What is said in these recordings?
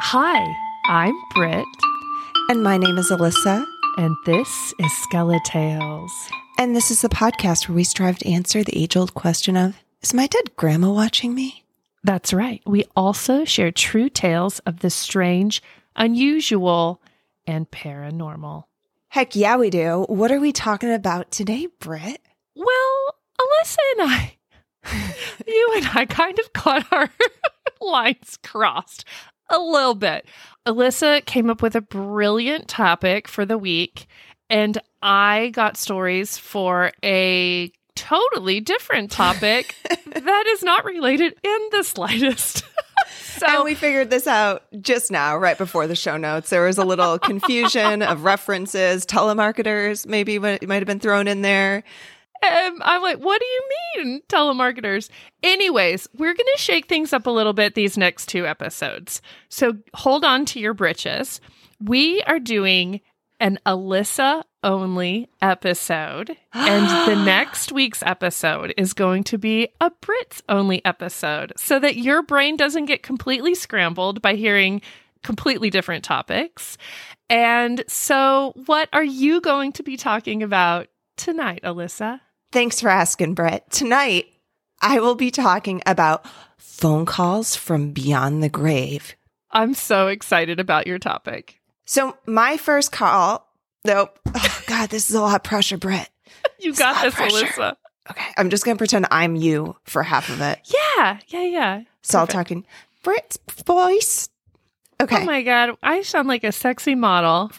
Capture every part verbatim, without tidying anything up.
Hi, I'm Britt. And my name is Alyssa. And this is Skeletales. And this is the podcast where we strive to answer the age-old question of, is my dead grandma watching me? That's right. We also share true tales of the strange, unusual, and paranormal. Heck yeah, we do. What are we talking about today, Britt? Well, Alyssa and I, you and I kind of got our lines crossed a little bit. Alyssa came up with a brilliant topic for the week, and I got stories for a totally different topic that is not related in the slightest. So, and we figured this out just now, right before the show notes. There was a little confusion of references. Telemarketers maybe might have been thrown in there. Um, I'm like, what do you mean, telemarketers? Anyways, we're going to shake things up a little bit these next two episodes. So hold on to your britches. We are doing an Alyssa-only episode, and the next week's episode is going to be a Brit-only episode, so that your brain doesn't get completely scrambled by hearing completely different topics. And so what are you going to be talking about tonight, Alyssa? Thanks for asking, Britt. Tonight, I will be talking about phone calls from beyond the grave. I'm so excited about your topic. So my first call, nope. Oh, God, this is a lot of pressure, Britt. You got this, Alyssa. Okay, I'm just going to pretend I'm you for half of it. Yeah, yeah, yeah. So I'll talking Britt's voice. Okay. Oh my God, I sound like a sexy model.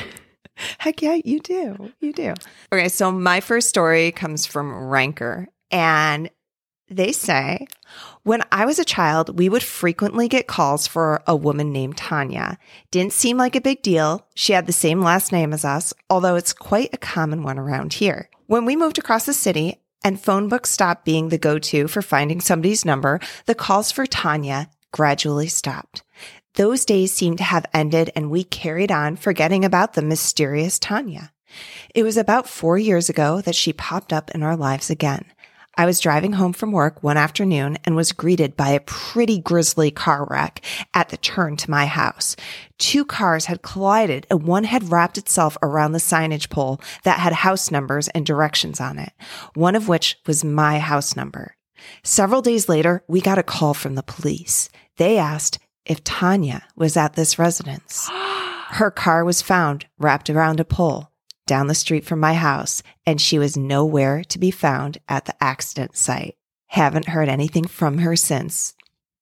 Heck yeah, you do. You do. Okay, so my first story comes from Ranker, and they say, when I was a child, we would frequently get calls for a woman named Tanya. Didn't seem like a big deal. She had the same last name as us, although it's quite a common one around here. When we moved across the city and phone books stopped being the go-to for finding somebody's number, the calls for Tanya gradually stopped. Those days seemed to have ended, and we carried on, forgetting about the mysterious Tanya. It was about four years ago that she popped up in our lives again. I was driving home from work one afternoon and was greeted by a pretty grisly car wreck at the turn to my house. Two cars had collided, and one had wrapped itself around the signage pole that had house numbers and directions on it, one of which was my house number. Several days later, we got a call from the police. They asked if Tanya was at this residence. Her car was found wrapped around a pole down the street from my house, and she was nowhere to be found at the accident site. Haven't heard anything from her since.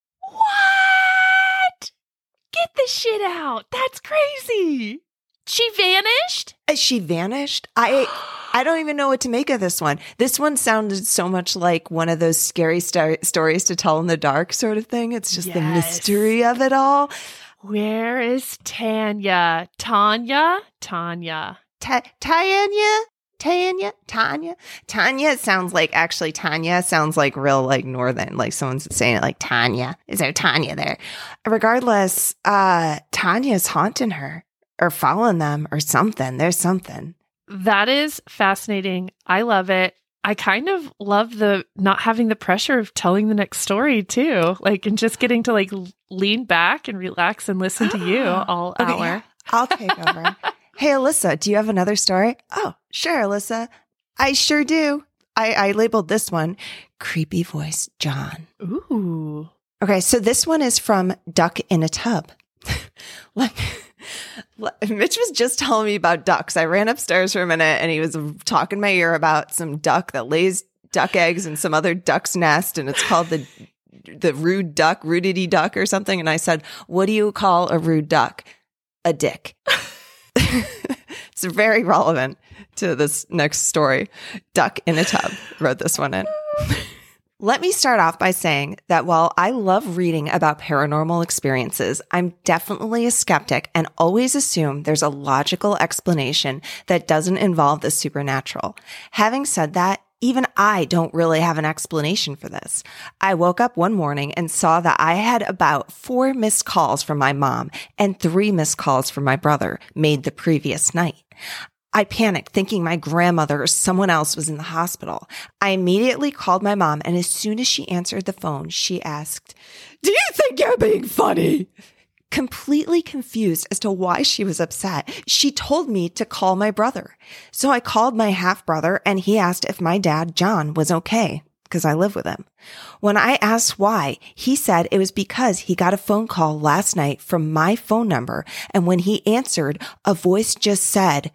What? Get the shit out. That's crazy. She vanished? She vanished? I I don't even know what to make of this one. This one sounded so much like one of those scary st- stories to tell in the dark sort of thing. It's just yes. The mystery of it all. Where is Tanya? Tanya? Tanya. Ta- Tanya? Tanya? Tanya? Tanya sounds like, actually, Tanya sounds like real, like, northern, like someone's saying it like, Tanya. Is there Tanya there? Regardless, uh, Tanya's haunting her or following them or something. There's something. That is fascinating. I love it. I kind of love the not having the pressure of telling the next story too. Like, and just getting to like lean back and relax and listen to you all okay, hour. Yeah. I'll take over. Hey, Alyssa, do you have another story? Oh, sure, Alyssa. I sure do. I, I labeled this one Creepy Voice John. Ooh. Okay, so this one is from Duck in a Tub. Like, Mitch was just telling me about ducks. I ran upstairs for a minute and he was talking in my ear about some duck that lays duck eggs in some other duck's nest, and it's called the the rude duck, rudity duck or something. And I said, what do you call a rude duck? A dick. It's very relevant to this next story. Duck in a Tub wrote this one in. Let me start off by saying that while I love reading about paranormal experiences, I'm definitely a skeptic and always assume there's a logical explanation that doesn't involve the supernatural. Having said that, even I don't really have an explanation for this. I woke up one morning and saw that I had about four missed calls from my mom and three missed calls from my brother made the previous night. I panicked, thinking my grandmother or someone else was in the hospital. I immediately called my mom, and as soon as she answered the phone, she asked, "Do you think you're being funny?" Completely confused as to why she was upset, she told me to call my brother. So I called my half-brother and he asked if my dad, John, was okay, because I live with him. When I asked why, he said it was because he got a phone call last night from my phone number, and when he answered, a voice just said,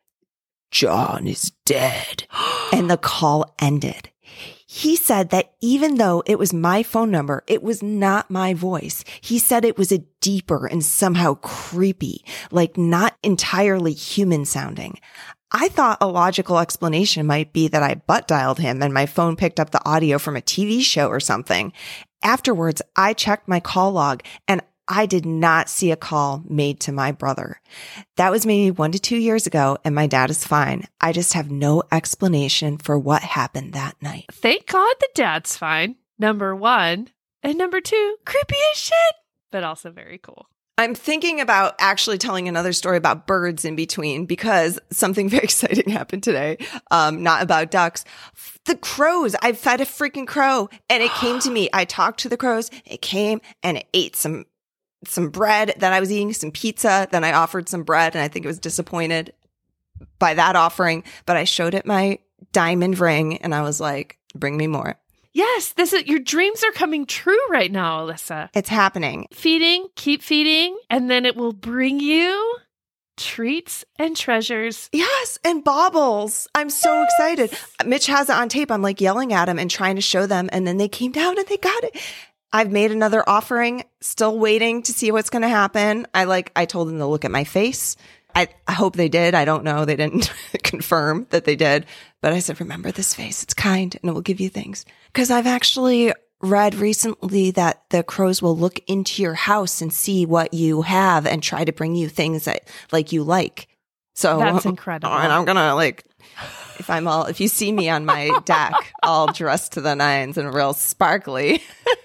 "John is dead," and the call ended. He said that even though it was my phone number, it was not my voice. He said it was a deeper and somehow creepy, like not entirely human sounding. I thought a logical explanation might be that I butt dialed him and my phone picked up the audio from a T V show or something. Afterwards, I checked my call log and I did not see a call made to my brother. That was maybe one to two years ago, and my dad is fine. I just have no explanation for what happened that night. Thank God the dad's fine, number one. And number two, creepy as shit, but also very cool. I'm thinking about actually telling another story about birds in between because something very exciting happened today. Um, not about ducks. The crows. I fed a freaking crow and it came to me. I talked to the crows. It came and it ate some some bread that I was eating, some pizza. Then I offered some bread and I think it was disappointed by that offering, but I showed it my diamond ring and I was like, bring me more. Yes, this is your dreams are coming true right now, Alyssa. It's happening. Feeding, keep feeding, and then it will bring you treats and treasures. Yes, and baubles. I'm so yes. excited. Mitch has it on tape. I'm like yelling at him and trying to show them, and then they came down and they got it. I've made another offering, still waiting to see what's going to happen. I like, I told them to look at my face. I, I hope they did. I don't know. They didn't confirm that they did. But I said, remember this face. It's kind and it will give you things. Because I've actually read recently that the crows will look into your house and see what you have and try to bring you things that like you like. So that's incredible. And I'm going to like, if I'm all, if you see me on my deck, all dressed to the nines and real sparkly.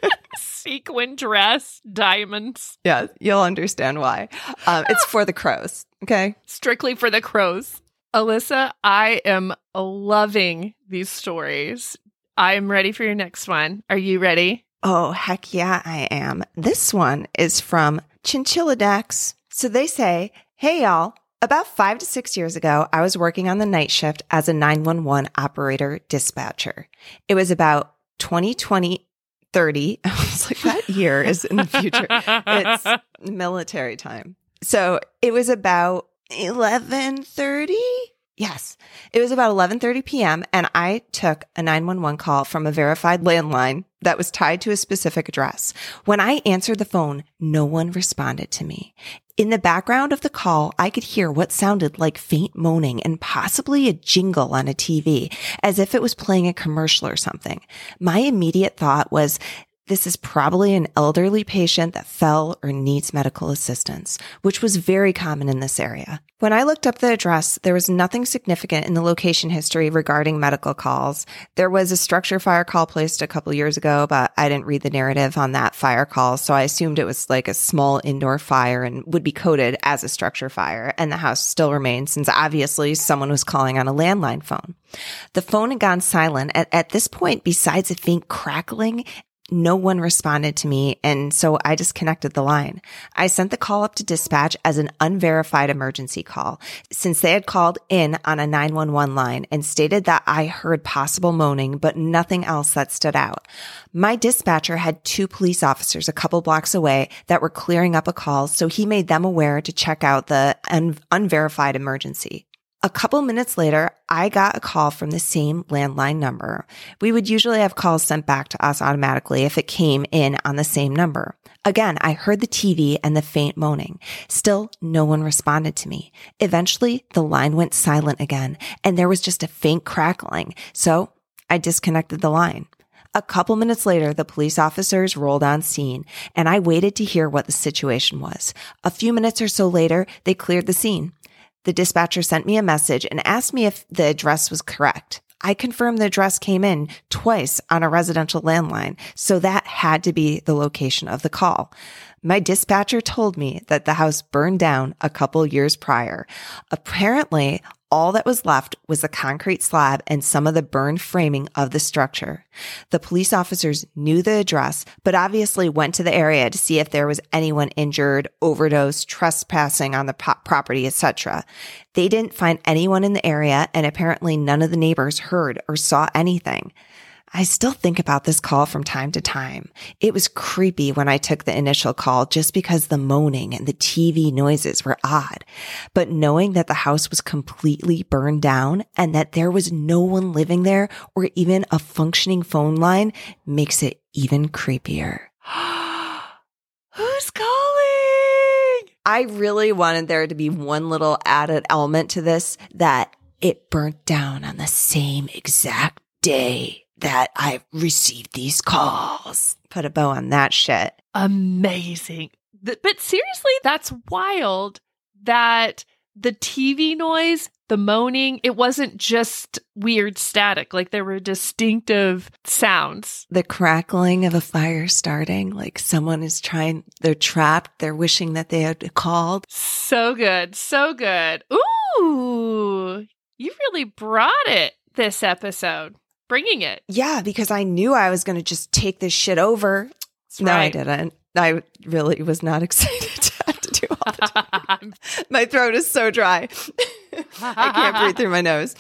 Sequin dress, diamonds. Yeah, you'll understand why. Um, it's for the crows, okay? Strictly for the crows. Alyssa, I am loving these stories. I am ready for your next one. Are you ready? Oh, heck yeah, I am. This one is from Chinchilladex. So they say, hey, y'all. About five to six years ago, I was working on the night shift as a nine one one operator dispatcher. It was about twenty twenty thirty. I was like, that year is in the future. It's military time. So it was about eleven thirty. Yes, it was about eleven thirty p.m. and I took a nine one one call from a verified landline that was tied to a specific address. When I answered the phone, no one responded to me. In the background of the call, I could hear what sounded like faint moaning and possibly a jingle on a T V, as if it was playing a commercial or something. My immediate thought was, this is probably an elderly patient that fell or needs medical assistance, which was very common in this area. When I looked up the address, there was nothing significant in the location history regarding medical calls. There was a structure fire call placed a couple years ago, but I didn't read the narrative on that fire call, so I assumed it was like a small indoor fire and would be coded as a structure fire, and the house still remained since obviously someone was calling on a landline phone. The phone had gone silent. At, at this point, besides a faint crackling, no one responded to me, and so I disconnected the line. I sent the call up to dispatch as an unverified emergency call, since they had called in on a nine one one line and stated that I heard possible moaning, but nothing else that stood out. My dispatcher had two police officers a couple blocks away that were clearing up a call, so he made them aware to check out the un- unverified emergency. A couple minutes later, I got a call from the same landline number. We would usually have calls sent back to us automatically if it came in on the same number. Again, I heard the T V and the faint moaning. Still, no one responded to me. Eventually, the line went silent again, and there was just a faint crackling. So I disconnected the line. A couple minutes later, the police officers rolled on scene, and I waited to hear what the situation was. A few minutes or so later, they cleared the scene. The dispatcher sent me a message and asked me if the address was correct. I confirmed the address came in twice on a residential landline, so that had to be the location of the call. My dispatcher told me that the house burned down a couple years prior. Apparently, All that was left was the concrete slab and some of the burned framing of the structure. The police officers knew the address, but obviously went to the area to see if there was anyone injured, overdosed, trespassing on the po- property, et cetera. They didn't find anyone in the area, and apparently none of the neighbors heard or saw anything. I still think about this call from time to time. It was creepy when I took the initial call just because the moaning and the T V noises were odd. But knowing that the house was completely burned down and that there was no one living there or even a functioning phone line makes it even creepier. Who's calling? I really wanted there to be one little added element to this, that it burnt down on the same exact day that I received these calls. Put a bow on that shit. Amazing. Th- But seriously, that's wild that the T V noise, the moaning, it wasn't just weird static. Like there were distinctive sounds. The crackling of a fire starting, like someone is trying, they're trapped, they're wishing that they had called. So good. So good. Ooh, you really brought it this episode. Bringing it. Yeah, because I knew I was going to just take this shit over. That's no, right. I didn't. I really was not excited to have to do all the time. My throat is so dry. I can't breathe through my nose.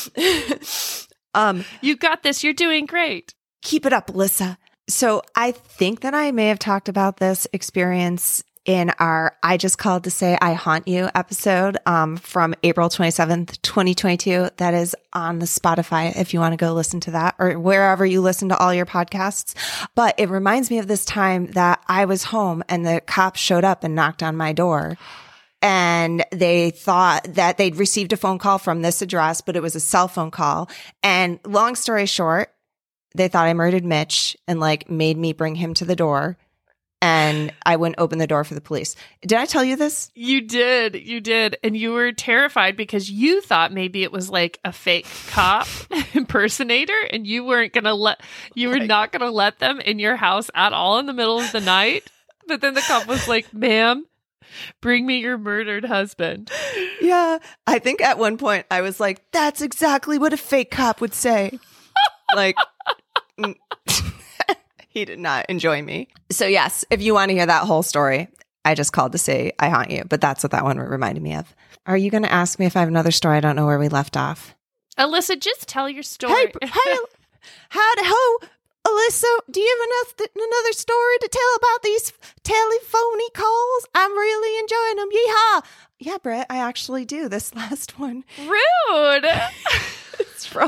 um, You got this. You're doing great. Keep it up, Alyssa. So I think that I may have talked about this experience in our I Just Called to Say I Haunt You episode um, from April twenty-seventh, twenty twenty-two. That is on the Spotify if you want to go listen to that, or wherever you listen to all your podcasts. But it reminds me of this time that I was home and the cops showed up and knocked on my door. And they thought that they'd received a phone call from this address, but it was a cell phone call. And long story short, they thought I murdered Mitch and like made me bring him to the door. And I wouldn't open the door for the police. Did I tell you this? You did. You did. And you were terrified because you thought maybe it was like a fake cop impersonator and you weren't going to let, you were not going to let them in your house at all in the middle of the night. But then the cop was like, ma'am, bring me your murdered husband. Yeah. I think at one point I was like, that's exactly what a fake cop would say. Like, he did not enjoy me. So yes, if you want to hear that whole story, I just called to say I haunt you, but that's what that one reminded me of. Are you going to ask me if I have another story? I don't know where we left off. Alyssa, just tell your story. Hey, hey, howdy ho, Alyssa, do you have another, another story to tell about these telephony calls? I'm really enjoying them. Yeehaw. Yeah, Brett, I actually do. This last one. Rude. It's from,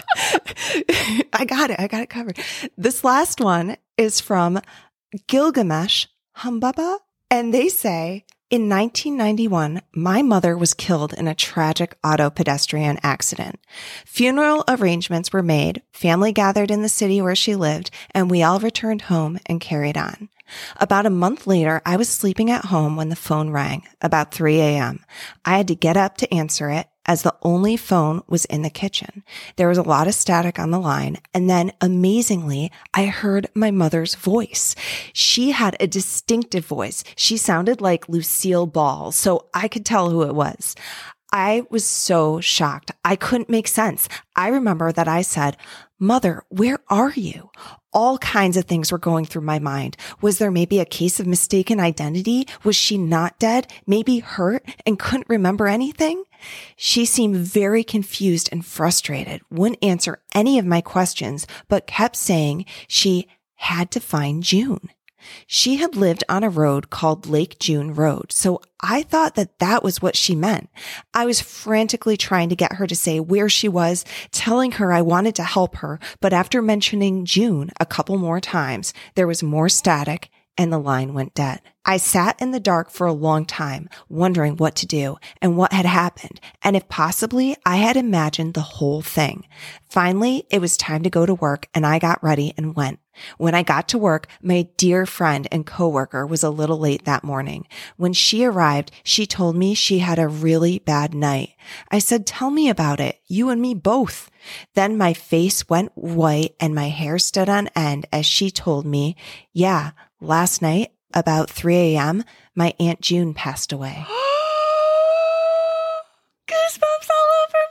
I got it. I got it covered. This last one is from Gilgamesh Humbaba. And they say, in nineteen ninety-one, my mother was killed in a tragic auto pedestrian accident. Funeral arrangements were made, family gathered in the city where she lived, and we all returned home and carried on. About a month later, I was sleeping at home when the phone rang, about three a.m. I had to get up to answer it, as the only phone was in the kitchen. There was a lot of static on the line, and then, amazingly, I heard my mother's voice. She had a distinctive voice. She sounded like Lucille Ball, so I could tell who it was. I was so shocked. I couldn't make sense. I remember that I said, "Mother, where are you?" All kinds of things were going through my mind. Was there maybe a case of mistaken identity? Was she not dead? Maybe hurt and couldn't remember anything? She seemed very confused and frustrated, wouldn't answer any of my questions, but kept saying she had to find June. She had lived on a road called Lake June Road, so I thought that that was what she meant. I was frantically trying to get her to say where she was, telling her I wanted to help her, but after mentioning June a couple more times, there was more static and the line went dead. I sat in the dark for a long time, wondering what to do and what had happened, and if possibly I had imagined the whole thing. Finally, it was time to go to work, and I got ready and went. When I got to work, my dear friend and coworker was a little late that morning. When she arrived, she told me she had a really bad night. I said, "Tell me about it. You and me both." Then my face went white and my hair stood on end as she told me, "Yeah, last night, about three a.m., my Aunt June passed away." Goosebumps all over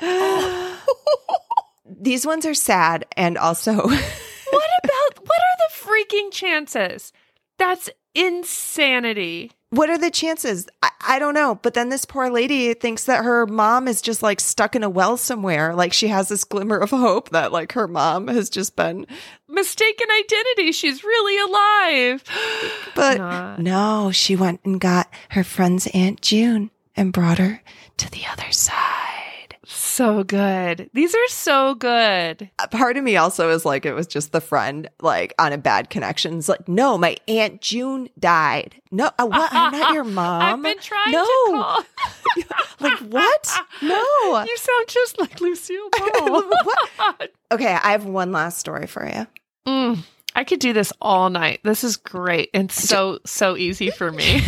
These ones are sad and also... What about, what are the freaking chances? That's insanity. What are the chances? I, I don't know. But then this poor lady thinks that her mom is just like stuck in a well somewhere. Like she has this glimmer of hope that like her mom has just been... Mistaken identity. She's really alive. But Not. no, she went and got her friend's Aunt June and brought her to the other side. So good. These are so good. A part of me also is like, it was just the friend, like on a bad connection. It's like, no, my Aunt June died. No, uh, what? I'm not your mom. I've been trying no. to call. Like, what? No. You sound just like Lucille Ball. What? Okay, I have one last story for you. Mm, I could do this all night. This is great and so, so easy for me.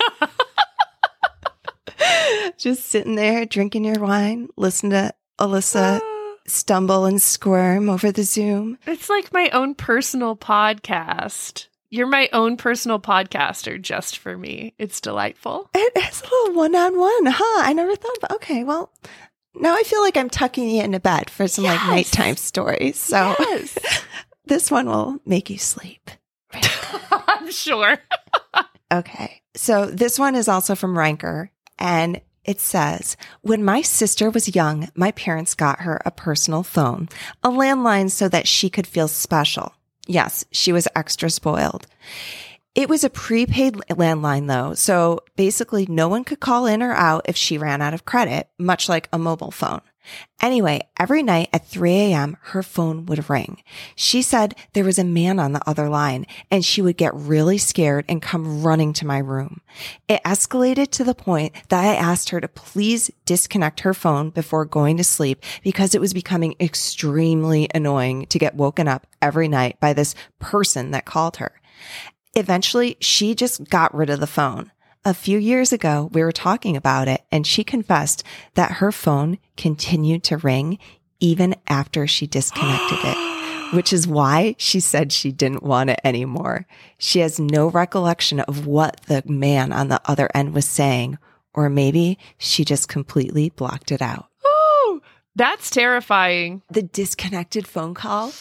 Just sitting there drinking your wine, listen to Alyssa stumble and squirm over the Zoom. It's like my own personal podcast. You're my own personal podcaster just for me. It's delightful. It is a little one-on-one, huh? I never thought about, okay, well, now I feel like I'm tucking you into bed for some Yes. like nighttime stories. So Yes. this one will make you sleep. I'm sure. Okay. So this one is also from Ranker, and it says, when my sister was young, my parents got her a personal phone, a landline so that she could feel special. Yes, she was extra spoiled. It was a prepaid landline though, so basically no one could call in or out if she ran out of credit, much like a mobile phone. Anyway, every night at three a.m., her phone would ring. She said there was a man on the other line, and she would get really scared and come running to my room. It escalated to the point that I asked her to please disconnect her phone before going to sleep because it was becoming extremely annoying to get woken up every night by this person that called her. Eventually, she just got rid of the phone. A few years ago, we were talking about it, and she confessed that her phone continued to ring even after she disconnected it, which is why she said she didn't want it anymore. She has no recollection of what the man on the other end was saying, or maybe she just completely blocked it out. Ooh, that's terrifying. The disconnected phone call.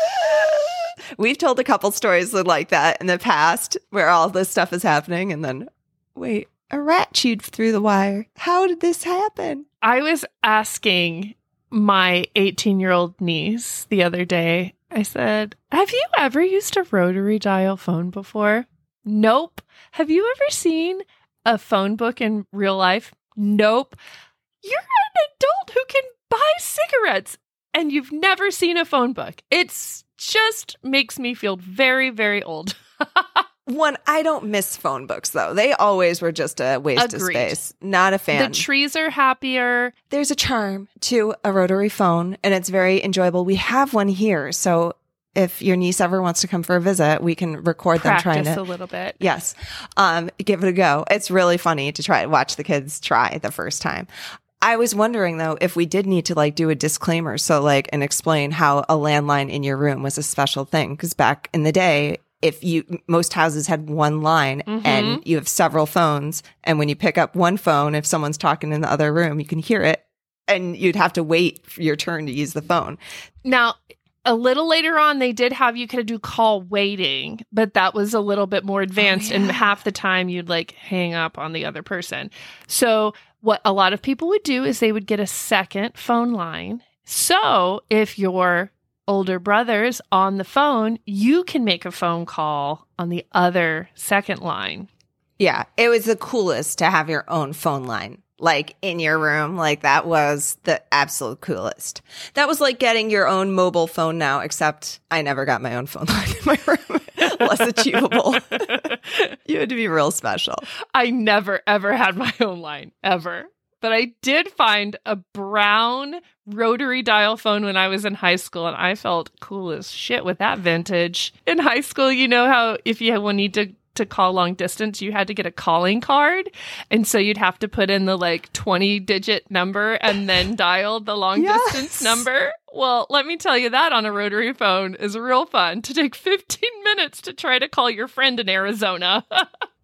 We've told a couple stories like that in the past where all this stuff is happening and then, wait, a rat chewed through the wire. How did this happen? I was asking my eighteen-year-old niece the other day, I said, have you ever used a rotary dial phone before? Nope. Have you ever seen a phone book in real life? Nope. You're an adult who can buy cigarettes and you've never seen a phone book. It's just makes me feel very, very old. One, I don't miss phone books, though. They always were just a waste Agreed. of space. Not a fan. The trees are happier. There's a charm to a rotary phone, and it's very enjoyable. We have one here, so if your niece ever wants to come for a visit, we can record them trying Practice to... a little bit. Yes. Um, give it a go. It's really funny to try watch the kids try the first time. I was wondering, though, if we did need to like do a disclaimer. So like, and explain how a landline in your room was a special thing. Because back in the day, if you, most houses had one line Mm-hmm. and you have several phones. And when you pick up one phone, if someone's talking in the other room, you can hear it and you'd have to wait for your turn to use the phone. Now, a little later on, they did have you could do call waiting, but that was a little bit more advanced. Oh, yeah. And half the time you'd like hang up on the other person. So what a lot of people would do is they would get a second phone line. So if your older brother's on the phone, you can make a phone call on the other second line. Yeah, it was the coolest to have your own phone line, like in your room. Like that was the absolute coolest. That was like getting your own mobile phone now, except I never got my own phone line in my room. Less achievable. You had to be real special. I never, ever had my own line, ever. But I did find a brown rotary dial phone when I was in high school, and I felt cool as shit with that vintage. In high school, you know how if you would need to, to call long distance, you had to get a calling card. And so you'd have to put in the like twenty digit number and then dial the long Yes. distance number. Well, let me tell you, that on a rotary phone is real fun to take fifteen minutes to try to call your friend in Arizona.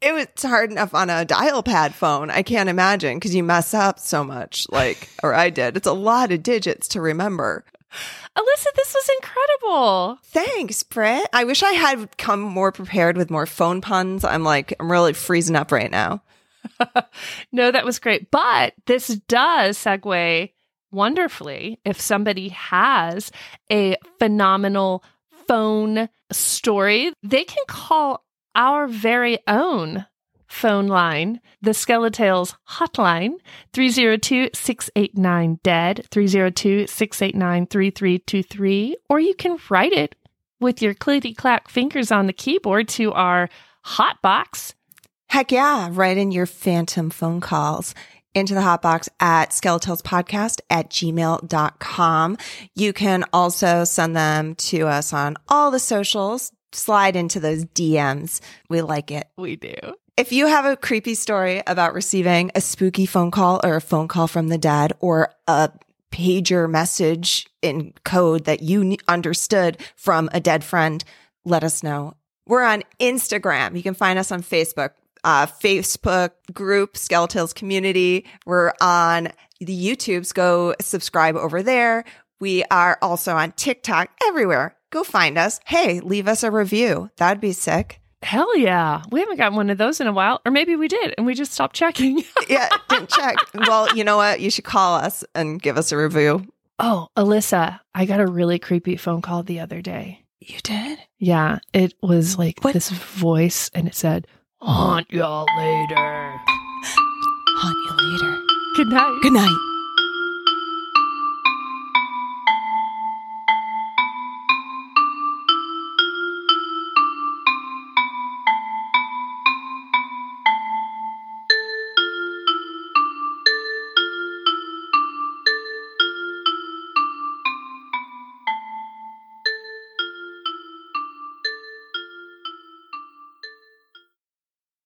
It was hard enough on a dial pad phone. I can't imagine because you mess up so much, like, or I did. It's a lot of digits to remember. Alyssa, this was incredible. Thanks, Britt. I wish I had come more prepared with more phone puns. I'm like, I'm really freezing up right now. No, that was great. But this does segue wonderfully if somebody has a phenomenal phone story, they can call our very own phone line, the Skeletales hotline, three oh two, six eight nine, D E A D, three oh two, six eight nine, three three two three, or you can write it with your clickety-clack fingers on the keyboard to our hot box. Heck yeah, write in your phantom phone calls into the hotbox at skeletalespodcast at gmail dot com. You can also send them to us on all the socials. Slide into those D Ms. We like it. We do. If you have a creepy story about receiving a spooky phone call or a phone call from the dead or a pager message in code that you understood from a dead friend, let us know. We're on Instagram. You can find us on Facebook. Uh, Facebook group, Skeletales Community. We're on the YouTubes. Go subscribe over there. We are also on TikTok, everywhere. Go find us. Hey, leave us a review. That'd be sick. Hell yeah. We haven't gotten one of those in a while. Or maybe we did, and we just stopped checking. Yeah, didn't check. Well, you know what? You should call us and give us a review. Oh, Alyssa, I got a really creepy phone call the other day. You did? Yeah, it was like What? this voice, and it said, "Haunt y'all later." Haunt you later. Good night. Good night.